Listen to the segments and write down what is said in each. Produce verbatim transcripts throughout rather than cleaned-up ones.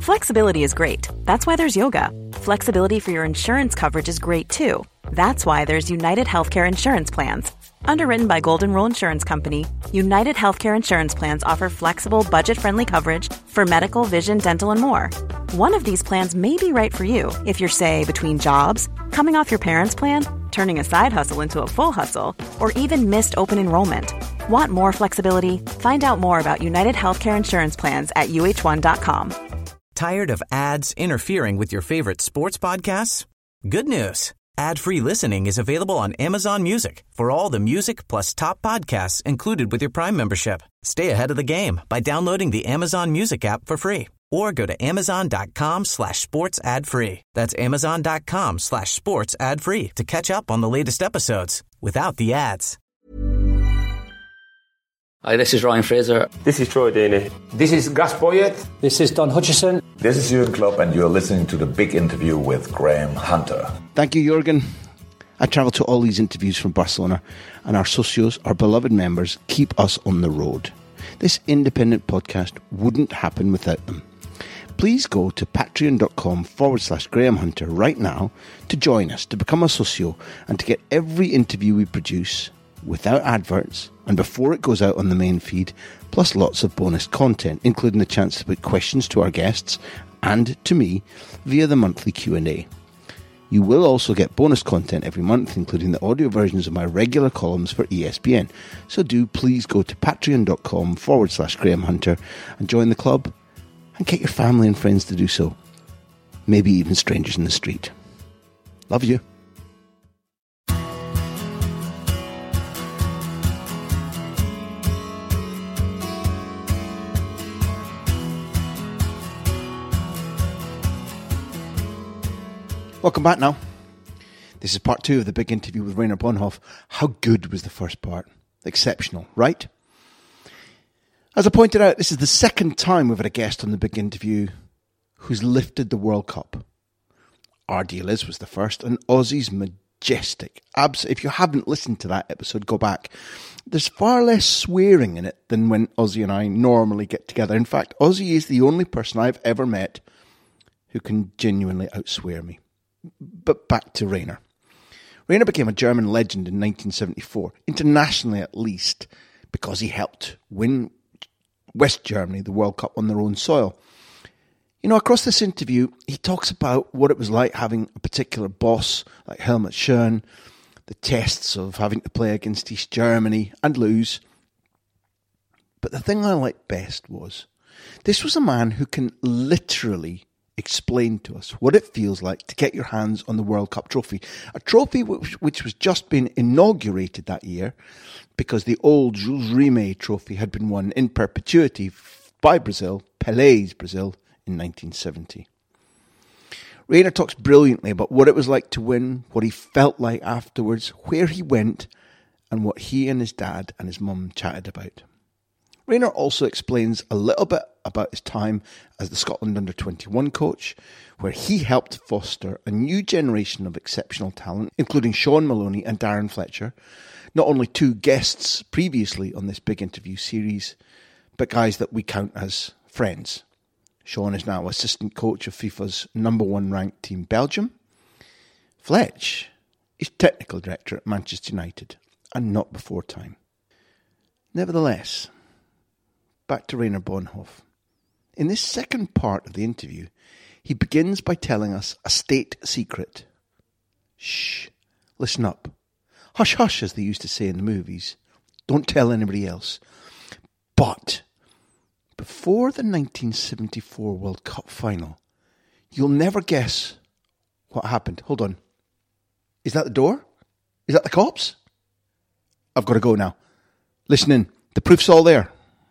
Flexibility is great. That's why there's yoga. Flexibility for your insurance coverage is great too. That's why there's United Healthcare Insurance Plans. Underwritten by Golden Rule Insurance Company, United Healthcare Insurance Plans offer flexible, budget-friendly coverage for medical, vision, dental, and more. One of these plans may be right for you if you're, say, between jobs, coming off your parents' plan, turning a side hustle into a full hustle, or even missed open enrollment. Want more flexibility? Find out more about United Healthcare Insurance Plans at U H one dot com. Tired of ads interfering with your favorite sports podcasts? Good news. Ad-free listening is available on Amazon Music for all the music plus top podcasts included with your Prime membership. Stay ahead of the game by downloading the Amazon Music app for free or go to amazon.com slash sports ad free. That's amazon.com slash sports ad free to catch up on the latest episodes without the ads. Hi, this is Ryan Fraser. This is Troy Deeney. This is Gus Poyet. This is Don Hutchison. This is Jurgen Klopp, and you're listening to The Big Interview with Graham Hunter. Thank you, Jurgen. I travel to all these interviews from Barcelona, and our socios, our beloved members, keep us on the road. This independent podcast wouldn't happen without them. Please go to patreon.com forward slash Graham Hunter right now to join us, to become a socio, and to get every interview we produce without adverts and before it goes out on the main feed, plus lots of bonus content, including the chance to put questions to our guests and to me via the monthly Q and A. You will also get bonus content every month, including the audio versions of my regular columns for E S P N. So do please go to patreon.com forward slash Graham Hunter and join the club and get your family and friends to do so. Maybe even strangers in the street. Love you. Welcome back now. This is part two of the big interview with Rainer Bonhoff. How good was the first part? Exceptional, right? As I pointed out, this is the second time we've had a guest on the big interview who's lifted the World Cup. Ardie Liz was the first, and Aussie's majestic. Abs- if you haven't listened to that episode, go back. There's far less swearing in it than when Aussie and I normally get together. In fact, Aussie is the only person I've ever met who can genuinely outswear me. But back to Rainer. Rainer became a German legend in nineteen seventy-four, internationally at least, because he helped win West Germany the World Cup on their own soil. You know, across this interview, he talks about what it was like having a particular boss like Helmut Schön, the tests of having to play against East Germany and lose. But the thing I liked best was, this was a man who can literally explain to us what it feels like to get your hands on the World Cup trophy. A trophy which, which was just been inaugurated that year because the old Jules Rimet trophy had been won in perpetuity by Brazil, Pelé's Brazil, in nineteen seventy. Rainer talks brilliantly about what it was like to win, what he felt like afterwards, where he went, and what he and his dad and his mum chatted about. Rainer also explains a little bit about his time as the Scotland under twenty-one coach, where he helped foster a new generation of exceptional talent, including Sean Maloney and Darren Fletcher, not only two guests previously on this big interview series, but guys that we count as friends. Sean is now assistant coach of FIFA's number one ranked team Belgium. Fletch is technical director at Manchester United, and not before time. Nevertheless, back to Rainer Bonhoff. In this second part of the interview, he begins by telling us a state secret. Shh, listen up. Hush, hush, as they used to say in the movies. Don't tell anybody else. But before the nineteen seventy-four World Cup final, you'll never guess what happened. Hold on. Is that the door? Is that the cops? I've got to go now. Listen in. The proof's all there.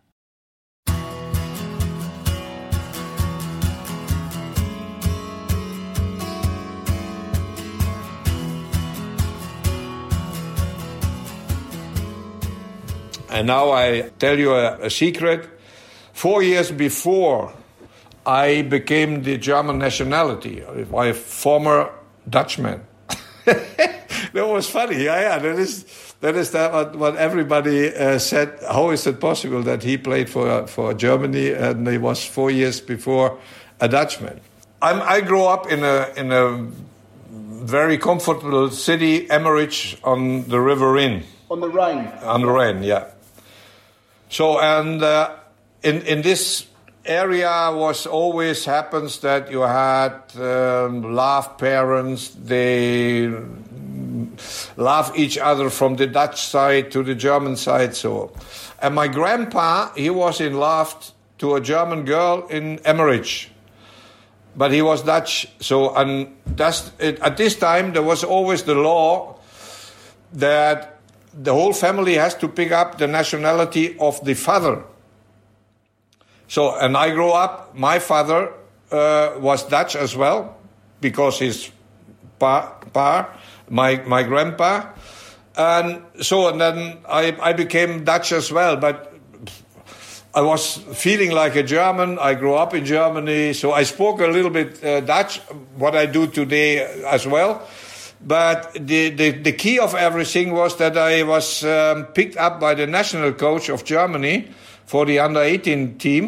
And now I tell you a, a secret. Four years before I became the German nationality, my former Dutchman. That was funny. Yeah, yeah. That is that is that what, what everybody uh, said. How is it possible that he played for for Germany and it was four years before a Dutchman. I'm, I grew up in a in a very comfortable city, Emmerich, on the River Inn. On the Rhine. On the Rhine, yeah. So, and uh, in in this area was always happens that you had um, laugh parents. They laugh each other from the Dutch side to the German side. So, and my grandpa, he was in love to a German girl in Emmerich. But he was Dutch, so and that's it, at this time there was always the law that the whole family has to pick up the nationality of the father. So, and I grew up, my father uh, was Dutch as well, because his pa, pa my my grandpa, and so and then I I became Dutch as well, but I was feeling like a German. I grew up in Germany, so I spoke a little bit uh, Dutch, what I do today as well. But the, the, the key of everything was that I was um, picked up by the national coach of Germany for the under eighteen team.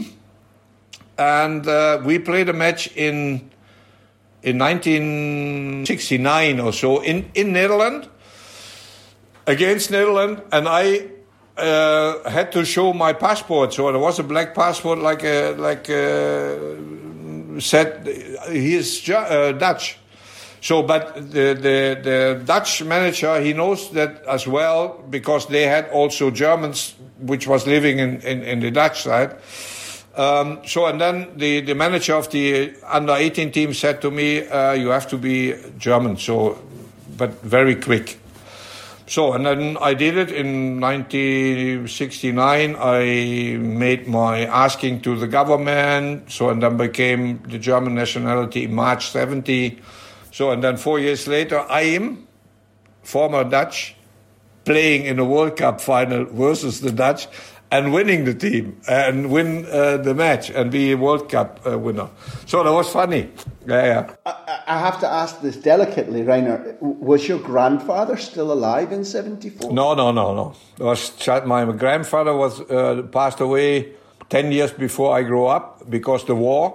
And uh, we played a match in in nineteen sixty-nine or so in, in Netherlands, against Netherlands, and I Uh, had to show my passport, so there was a black passport, like a, like a, said he is uh, Dutch. So, but the, the the Dutch manager, he knows that as well, because they had also Germans which was living in, in, in the Dutch side. Um, so, and then the, the manager of the under eighteen team said to me, uh, "You have to be German." So, but very quick. So, and then I did it in nineteen sixty-nine. I made my asking to the government. So, and then became the German nationality in March seventy. So, and then four years later, I am former Dutch, playing in a World Cup final versus the Dutch and winning the team and win uh, the match and be a World Cup uh, winner. So that was funny. Yeah, yeah. I, I have to ask this delicately, Rainer. Was your grandfather still alive in seventy-four? No, no, no, no. It was my grandfather was uh, passed away ten years before I grew up because the war.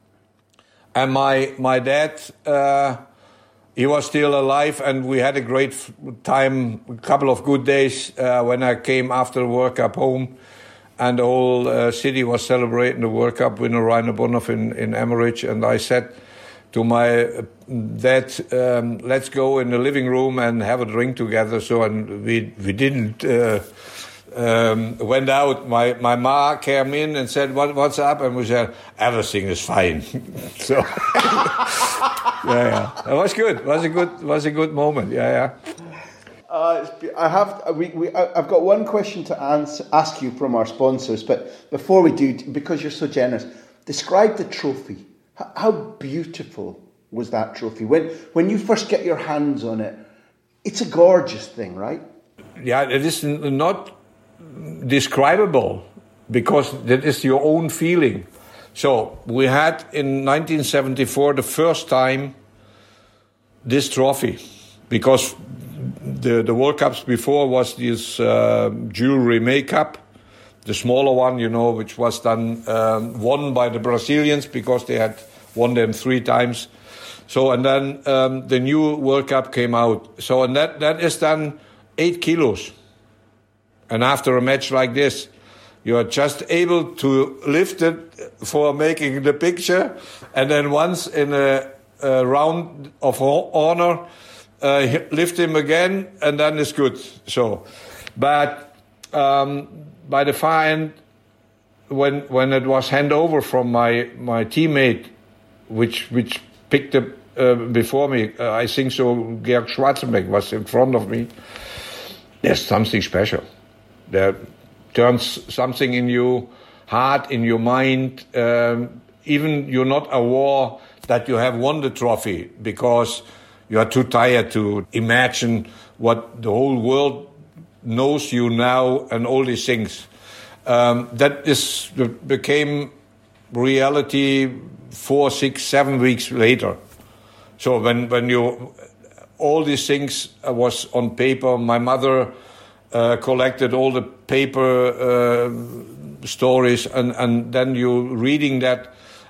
And my my dad, uh, he was still alive, and we had a great time, a couple of good days uh, when I came after the World Cup home, and the whole uh, city was celebrating the World Cup winner Rainer Bonhoff in, in Emmerich, and I said to my dad, um, let's go in the living room and have a drink together. So, and we we didn't uh, um, went out. My my ma came in and said, "What what's up?" And we said, "Everything is fine." So, yeah, yeah, it was good. It was a good was a good moment. Yeah, yeah. Uh, I have we, we I've got one question to answer, ask you from our sponsors, but before we do, because you're so generous, describe the trophy. How beautiful was that trophy? When when you first get your hands on it, it's a gorgeous thing, right? Yeah, it is not describable because that is your own feeling. So we had in nineteen seventy-four the first time this trophy, because the the World Cups before was this uh, jewelry makeup. The smaller one, you know, which was then um, won by the Brazilians because they had won them three times. So, and then um, the new World Cup came out. So, and that, that is then eight kilos. And after a match like this, you are just able to lift it for making the picture. And then once in a, a round of honor, uh, lift him again, and then it's good. So, but um, by the far end, when when it was handed over from my, my teammate, which which picked up uh, before me, uh, I think so, Georg Schwarzenbeck was in front of me, there's something special. There turns something in your heart, in your mind. Um, even you're not aware that you have won the trophy because you are too tired to imagine what the whole world knows you now and all these things. Um, that is became reality four, six, seven weeks later. So when when you all these things was on paper, my mother uh, collected all the paper uh, stories, and and then you reading that,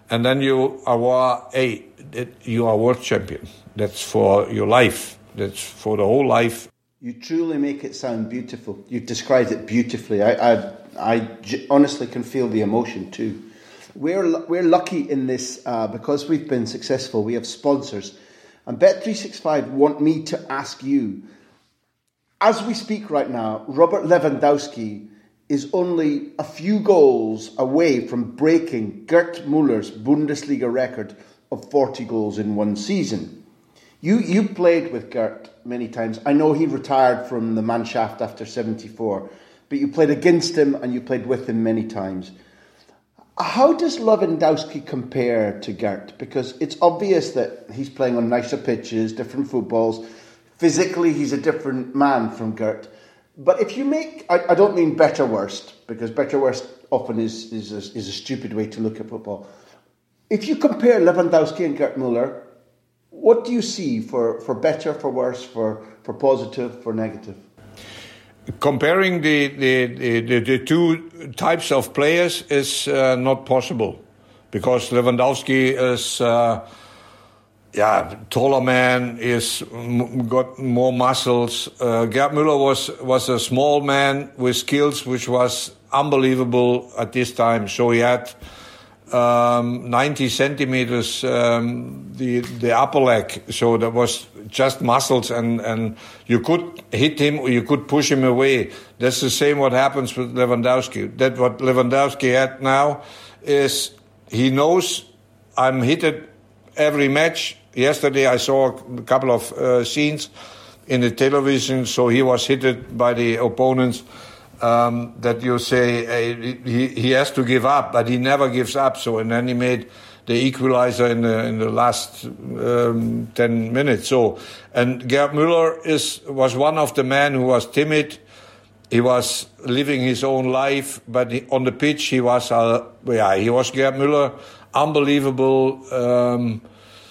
and then you are, hey, you are world champion. That's for your life. That's for the whole life. You truly make it sound beautiful. You've described it beautifully. I, I, I j- honestly can feel the emotion too. We're we're lucky in this uh, because we've been successful. We have sponsors, and Bet three sixty-five want me to ask you. As we speak right now, Robert Lewandowski is only a few goals away from breaking Gerd Muller's Bundesliga record of forty goals in one season. You you played with Gerd many times. I know he retired from the Mannschaft after seventy-four, but you played against him and you played with him many times. How does Lewandowski compare to Gerd? Because it's obvious that he's playing on nicer pitches, different footballs. Physically, he's a different man from Gerd. But if you make, I, I don't mean better worst, because better worst often is, is, a, is a stupid way to look at football. If you compare Lewandowski and Gerd Müller, what do you see for, for better, for worse, for, for positive, for negative? Comparing the, the, the, the two types of players is uh, not possible, because Lewandowski is uh, yeah taller man, is got more muscles. Uh, Gerd Müller was was a small man with skills which was unbelievable at this time. So he had um, ninety centimeters um, the the upper leg, so that was just muscles, and, and you could hit him or you could push him away. That's the same what happens with Lewandowski. That what Lewandowski had now is he knows I'm hit it every match. Yesterday I saw a couple of uh, scenes in the television, so he was hit by the opponents. Um, that you say uh, he he has to give up, but he never gives up. So and then he made the equalizer in the in the last um, ten minutes. So and Gerd Müller is was one of the men who was timid. He was living his own life, but he, on the pitch he was uh, yeah he was Gerd Müller, unbelievable. Um,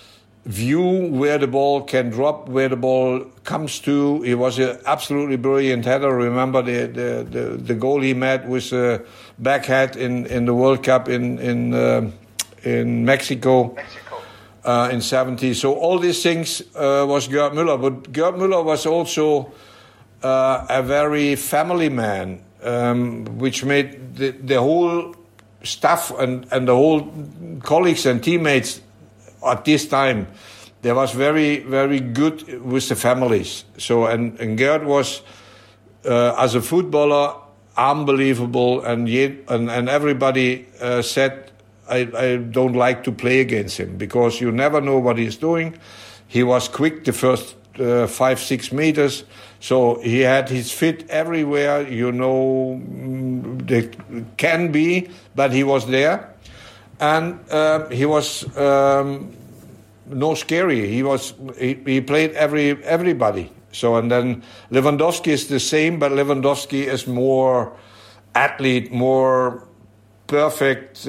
view where the ball can drop, where the ball comes to. He was an absolutely brilliant header. Remember the the, the, the goal he made with a back head in, in the World Cup in in uh, in Mexico, Mexico. Uh, in seventy. So all these things uh, was Gerd Müller, but Gerd Müller was also uh, a very family man, um, which made the, the whole staff and, and the whole colleagues and teammates at this time, there was very, very good with the families. So, and, and Gerd was, uh, as a footballer, unbelievable, and yet, and, and everybody uh, said, I, I don't like to play against him, because you never know what he's doing. He was quick the first uh, five, six meters, so he had his feet everywhere, you know, they can be, but he was there. And uh, he was um, no scary. He was he, he played every everybody. So and then Lewandowski is the same, but Lewandowski is more athlete, more perfect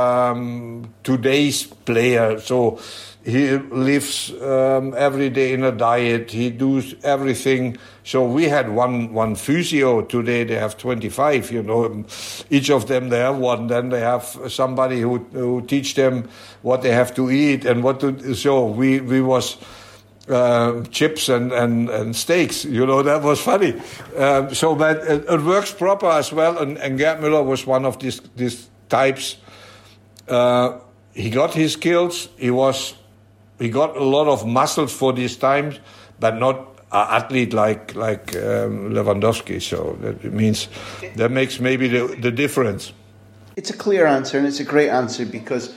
um, today's player. So he lives um, every day in a diet. He does everything. So we had one one physio. Today they have twenty-five. You know, each of them they have one. Then they have somebody who who teach them what they have to eat and what to. So we we was uh, chips and, and, and steaks. You know, that was funny. Um, so but it, it works proper as well. And, and Gerd Müller was one of these these types. Uh, he got his skills. He was. He got a lot of muscles for these times, but not an athlete like like um, Lewandowski. So that means that makes maybe the, the difference. It's a clear answer, and it's a great answer, because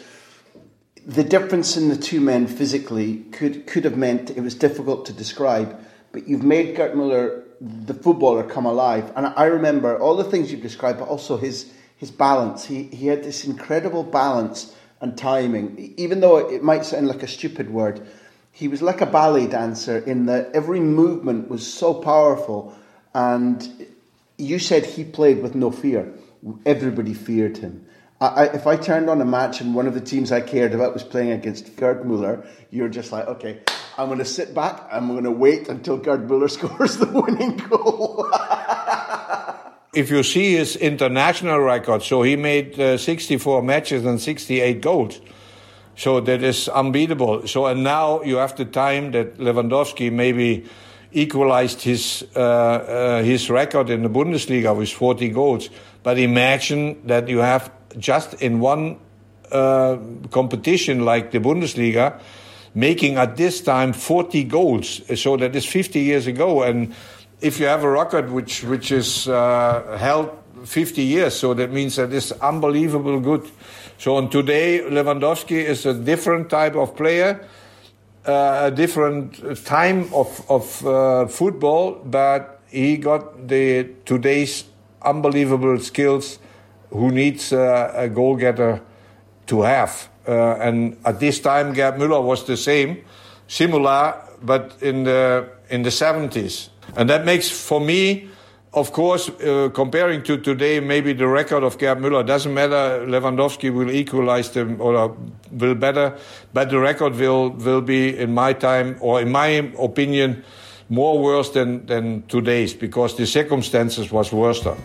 the difference in the two men physically could could have meant it was difficult to describe. But you've made Gerd Müller, the footballer, come alive, and I remember all the things you've described, but also his his balance. He he had this incredible balance and timing. Even though it might sound like a stupid word, he was like a ballet dancer in that every movement was so powerful. And you said he played with no fear. Everybody feared him. I, I, if I turned on a match and one of the teams I cared about was playing against Gerd Müller, you're just like, okay, I'm going to sit back, I'm going to wait until Gerd Müller scores the winning goal. If you see his international record, so he made uh, sixty-four matches and sixty-eight goals. So that is unbeatable. So and now you have the time that Lewandowski maybe equalized his uh, uh, his record in the Bundesliga with forty goals. But imagine that you have just in one uh, competition like the Bundesliga, making at this time forty goals. So that is fifty years ago. And if you have a record which which is uh, held fifty years, so that means that it's unbelievable good. So and today Lewandowski is a different type of player, uh, a different time of of uh, football, but he got the today's unbelievable skills who needs uh, a goal getter to have. Uh, and at this time, Gerd Müller was the same, similar, but in the in the seventies. And that makes, for me, of course, uh, comparing to today, maybe the record of Gerd Müller doesn't matter. Lewandowski will equalize them or will better, but the record will will be, in my time, or in my opinion, more worse than, than today's, because the circumstances was worse then.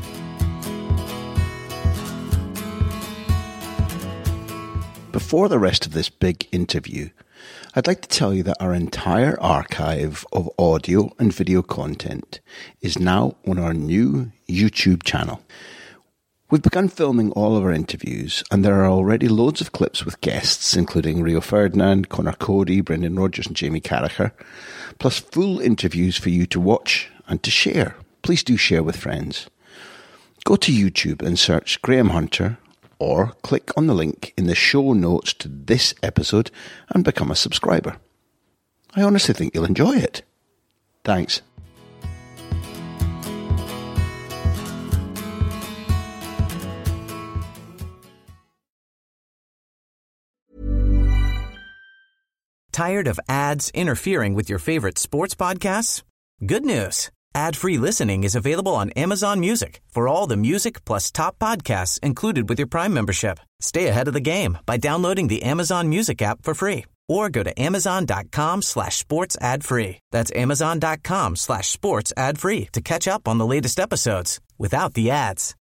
Before the rest of this big interview, I'd like to tell you that our entire archive of audio and video content is now on our new YouTube channel. We've begun filming all of our interviews, and there are already loads of clips with guests, including Rio Ferdinand, Conor Cody, Brendan Rodgers and Jamie Carragher, plus full interviews for you to watch and to share. Please do share with friends. Go to YouTube and search Graham Hunter, or click on the link in the show notes to this episode and become a subscriber. I honestly think you'll enjoy it. Thanks. Tired of ads interfering with your favorite sports podcasts? Good news. Ad-free listening is available on Amazon Music for all the music plus top podcasts included with your Prime membership. Stay ahead of the game by downloading the Amazon Music app for free or go to amazon.com slash sports ad free. That's amazon.com slash sports ad free to catch up on the latest episodes without the ads.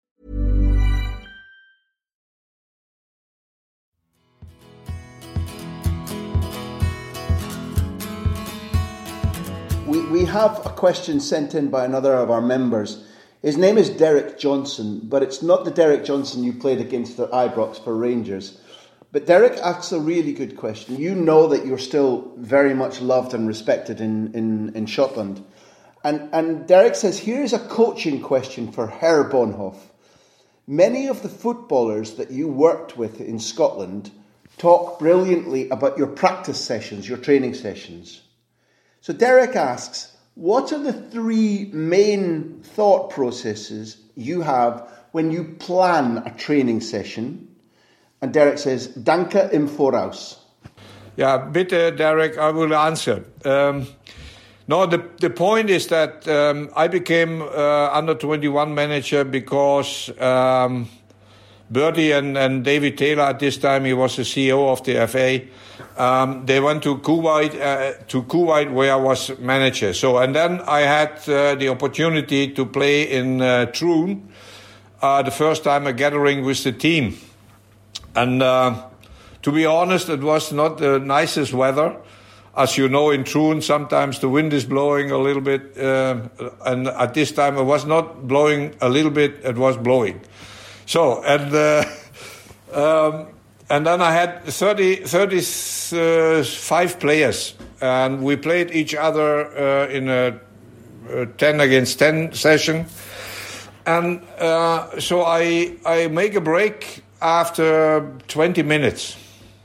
We, we have a question sent in by another of our members. His name is Derek Johnson, but it's not the Derek Johnson you played against at Ibrox for Rangers. But Derek asks a really good question. You know that you're still very much loved and respected in, in, in Scotland. And, and Derek says, here's a coaching question for Herr Bonhoff. Many of the footballers that you worked with in Scotland talk brilliantly about your practice sessions, your training sessions. So Derek asks, what are the three main thought processes you have when you plan a training session? And Derek says, Danke im Voraus. Yeah, bitte, Derek, I will answer. Um, no, the, the point is that um, I became uh, under twenty-one manager because um, Bertie and, and David Taylor, at this time he was the C E O of the F A, Um, they went to Kuwait, uh, to Kuwait where I was manager. So, and then I had uh, the opportunity to play in uh, Troon, uh, the first time a gathering with the team. And uh, to be honest, it was not the nicest weather. As you know, in Troon, sometimes the wind is blowing a little bit. Uh, and at this time, it was not blowing a little bit, it was blowing. So, and... Uh, um, And then I had thirty, thirty-five players, and we played each other uh, in a, a ten against ten session. And uh, so I I make a break after twenty minutes.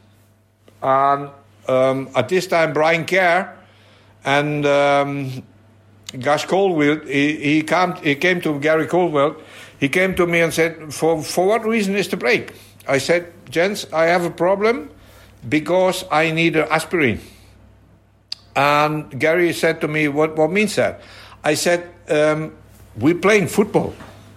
And um, at this time, Brian Kerr and um, Gus Colwill, he, he, came, he came to Gary Colwill, he came to me and said, for, for what reason is the break? I said, gents, I have a problem because I need an aspirin. And Gary said to me, what, what means that? I said, um, we're playing football.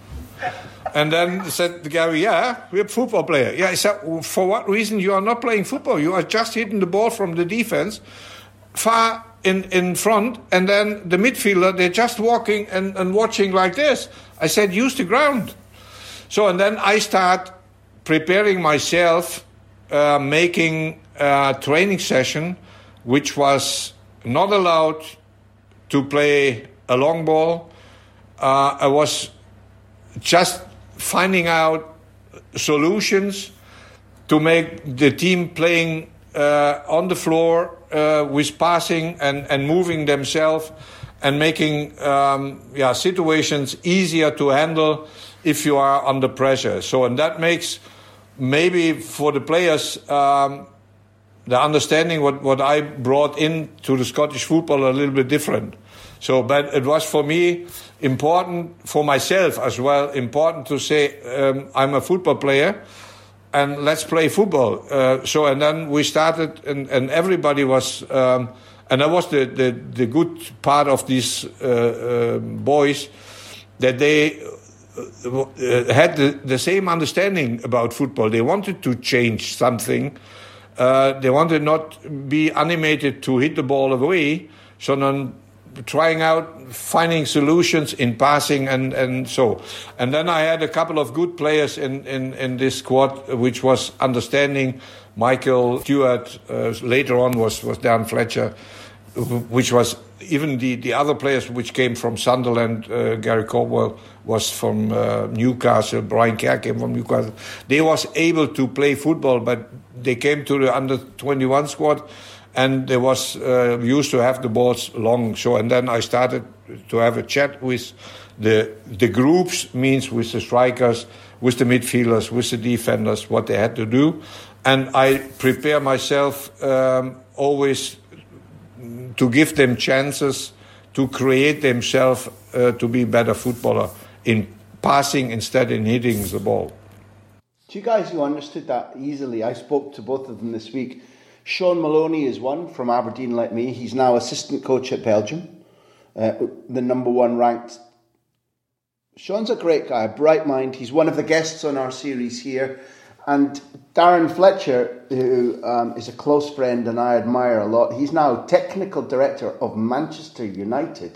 And then said Gary, yeah, we're a football player. Yeah, I said, well, for what reason you are not playing football? You are just hitting the ball from the defense far in, in front, and then the midfielder, they're just walking and, and watching like this. I said, use the ground. So, and then I start preparing myself uh, making a training session which was not allowed to play a long ball. Uh, I was just finding out solutions to make the team playing uh, on the floor uh, with passing and, and moving themselves and making um, yeah, situations easier to handle if you are under pressure. So, and that makes maybe for the players um, the understanding what, what I brought into the Scottish football a little bit different. So, but it was for me important, for myself as well, important to say um, I'm a football player and let's play football. Uh, so, and then we started, and, and everybody was, um, and that was the, the, the good part of these uh, uh, boys, that they uh, had the, the same understanding about football. They wanted to change something. Uh, they wanted not be animated to hit the ball away, sondern trying out, finding solutions in passing and, and so. And then I had a couple of good players in, in, in this squad, which was understanding. Michael Stewart, uh, later on was, was Dan Fletcher, which was even the, the other players which came from Sunderland. uh, Gary Caldwell was from uh, Newcastle, Brian Kerr came from Newcastle. They was able to play football, but they came to the under twenty-one squad, and they was uh, used to have the balls long. So, and then I started to have a chat with the the groups, means with the strikers, with the midfielders, with the defenders, what they had to do. And I prepare myself um, always to give them chances to create themselves uh, to be better footballer in passing instead in hitting the ball. Two guys who understood that easily. I spoke to both of them this week. Sean Maloney is one from Aberdeen, like me. He's now assistant coach at Belgium, uh, the number one ranked. Sean's a great guy, a bright mind. He's one of the guests on our series here. And Darren Fletcher, who um, is a close friend and I admire a lot, he's now technical director of Manchester United.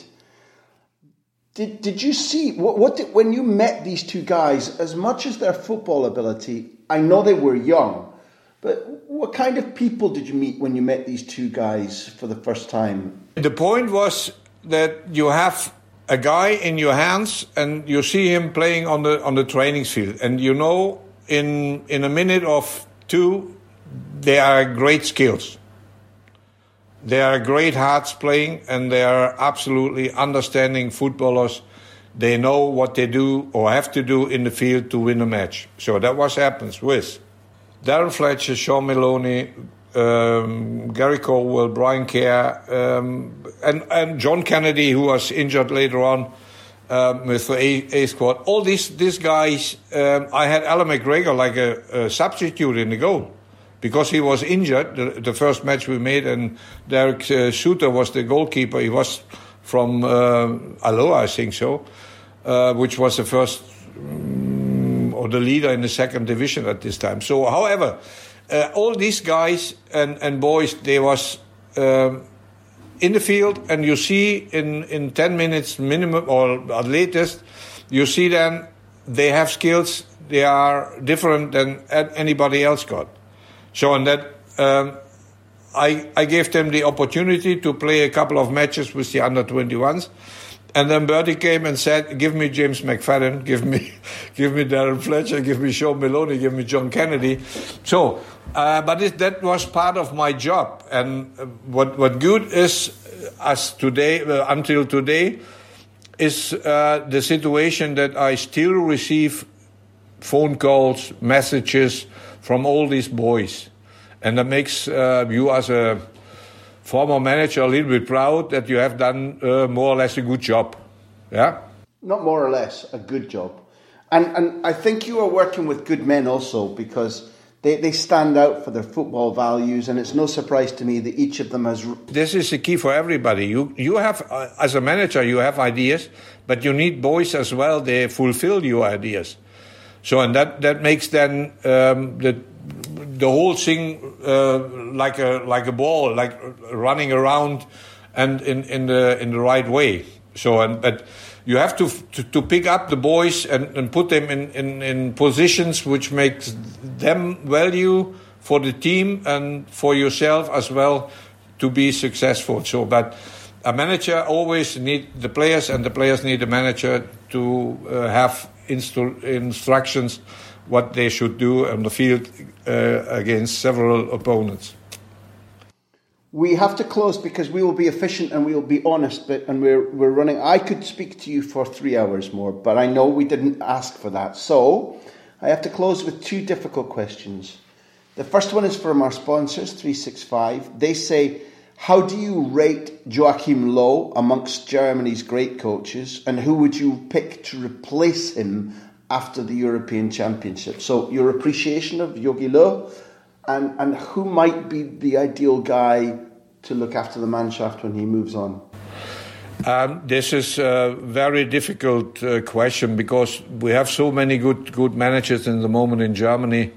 Did did you see, what, what did, when you met these two guys, as much as their football ability, I know they were young, but what kind of people did you meet when you met these two guys for the first time? The point was that you have a guy in your hands and you see him playing on the on the training field, and you know in in a minute of two they are great skills. They are great hearts playing, and they are absolutely understanding footballers. They know what they do or have to do in the field to win a match. So that was happens with Darren Fletcher, Sean Maloney, um, Gary Caldwell, Brian Kerr, um, and, and John Kennedy, who was injured later on um, with the A, A squad. All these these guys, um, I had Alan McGregor like a, a substitute in the goal, because he was injured the, the first match we made, and Derek uh, Shooter was the goalkeeper. He was from uh, Alloa, I think so, uh, which was the first um, or the leader in the second division at this time. So, however, uh, all these guys and, and boys, they was um, in the field, and you see in, in ten minutes minimum or at latest, you see then they have skills. They are different than anybody else got. So, and that um, I I gave them the opportunity to play a couple of matches with the under twenty-ones, and then Bertie came and said, "Give me James McFadden, give me, give me Darren Fletcher, give me Sean Maloney, give me John Kennedy." So, uh, but it, that was part of my job, and what what good is as today uh, until today is uh, the situation that I still receive phone calls, messages from all these boys. And that makes uh, you as a former manager a little bit proud that you have done uh, more or less a good job. Yeah? Not more or less, a good job. And and I think you are working with good men also, because they, they stand out for their football values, and it's no surprise to me that each of them has... This is the key for everybody. You you have, uh, as a manager, you have ideas, but you need boys as well. They fulfill your ideas. So, and that, that makes then um, the the whole thing uh, like a like a ball, like running around, and in, in the in the right way. So, and but you have to to, to pick up the boys and, and put them in, in, in positions which makes them value for the team and for yourself as well to be successful. So, but a manager always need the players, and the players need a manager to uh, have instru- instructions what they should do on the field uh, against several opponents. We have to close because we will be efficient and we will be honest, but and we're we're running. I could speak to you for three hours more, but I know we didn't ask for that. So I have to close with two difficult questions. The first one is from our sponsors, three sixty-five. They say, how do you rate Joachim Löw amongst Germany's great coaches, and who would you pick to replace him after the European Championship? So your appreciation of Jogi Löw, and, and who might be the ideal guy to look after the Mannschaft when he moves on? Um, this is a very difficult uh, question because we have so many good good managers in the moment in Germany.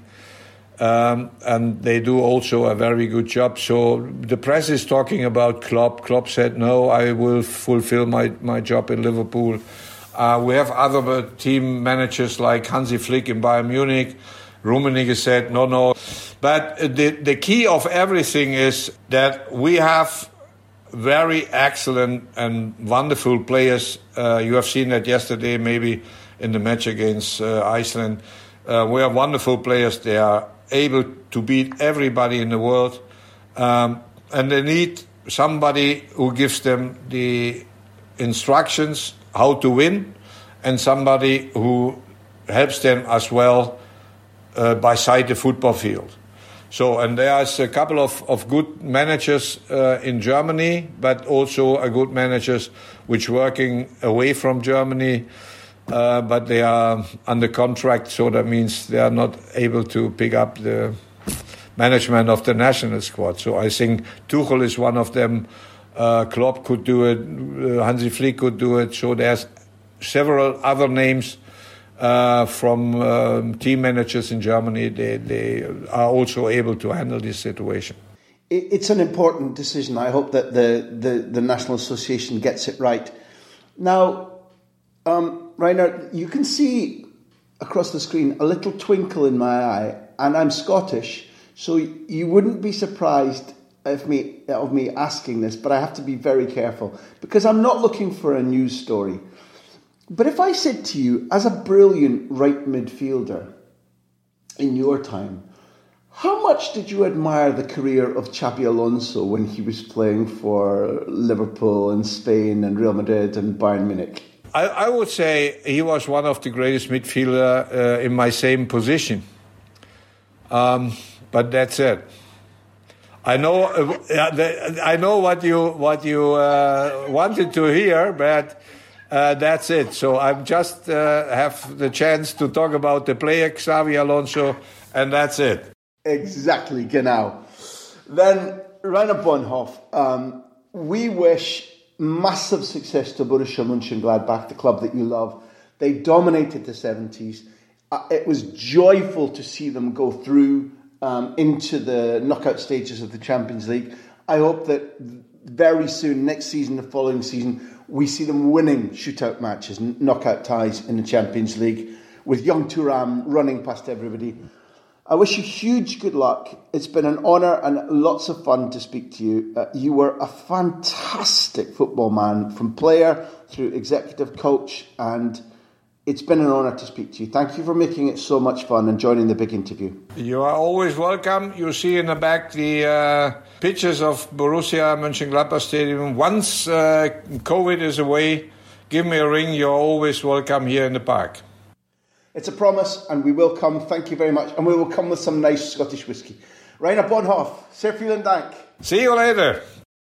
Um, and they do also a very good job. So the press is talking about Klopp. Klopp said, no, I will fulfill my, my job in Liverpool. Uh, we have other team managers like Hansi Flick in Bayern Munich. Rummenigge said, no, no. But the, the key of everything is that we have very excellent and wonderful players. Uh, you have seen that yesterday, maybe in the match against uh, Iceland. Uh, we have wonderful players. They are able to beat everybody in the world, um, and they need somebody who gives them the instructions how to win, and somebody who helps them as well uh, beside the football field. So, and there's a couple of, of good managers uh, in Germany, but also a good managers which working away from Germany. Uh, but they are under contract, so that means they are not able to pick up the management of the national squad. So I think Tuchel is one of them. Uh, Klopp could do it. Uh, Hansi Flick could do it. So there's several other names uh, from um, team managers in Germany. They, they are also able to handle this situation. It's an important decision. I hope that the, the, the National Association gets it right. Now, um, Reinhard, you can see across the screen a little twinkle in my eye, and I'm Scottish, so you wouldn't be surprised if me, of me asking this, but I have to be very careful, because I'm not looking for a news story. But if I said to you, as a brilliant right midfielder in your time, how much did you admire the career of Xabi Alonso when he was playing for Liverpool and Spain and Real Madrid and Bayern Munich? I, I would say he was one of the greatest midfielder uh, in my same position. Um, but that's it. I know. Uh, I know what you what you uh, wanted to hear, but uh, that's it. So I'm just uh, have the chance to talk about the player Xabi Alonso, and that's it. Exactly, genau. Then Rainer Bonhoff, um, we wish massive success to Borussia Mönchengladbach, the club that you love. They dominated the seventies. Uh, it was joyful to see them go through um, into the knockout stages of the Champions League. I hope that very soon, next season, the following season, we see them winning shootout matches, knockout ties in the Champions League, with young Thuram running past everybody. I wish you huge good luck. It's been an honour and lots of fun to speak to you. Uh, you were a fantastic football man, from player through executive coach, and it's been an honour to speak to you. Thank you for making it so much fun and joining the big interview. You are always welcome. You see in the back the uh, pictures of Borussia Mönchengladbach Stadium. Once uh, COVID is away, give me a ring. You're always welcome here in the park. It's a promise, and we will come. Thank you very much. And we will come with some nice Scottish whiskey. Rainer Bonhoff, sehr vielen Dank. See you later.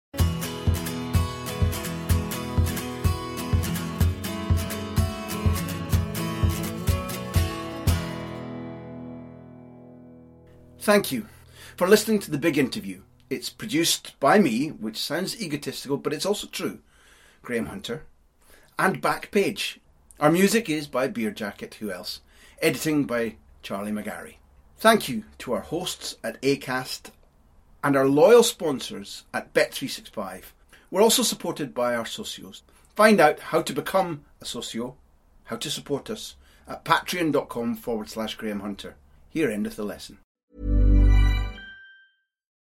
Thank you for listening to The Big Interview. It's produced by me, which sounds egotistical, but it's also true, Graham Hunter, and Backpage. Our music is by Beer Jacket, who else? Editing by Charlie McGarry. Thank you to our hosts at Acast and our loyal sponsors at Bet three sixty-five. We're also supported by our socios. Find out how to become a socio, how to support us, at patreon.com forward slash Graham Hunter. Here endeth the lesson.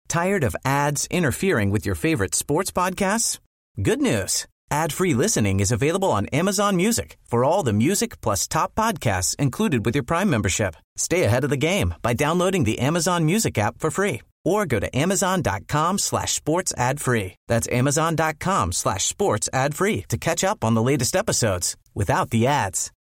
Tired of ads interfering with your favorite sports podcasts? Good news. Ad-free listening is available on Amazon Music for all the music plus top podcasts included with your Prime membership. Stay ahead of the game by downloading the Amazon Music app for free or go to amazon.com slash sports ad free. That's amazon.com slash sports ad free to catch up on the latest episodes without the ads.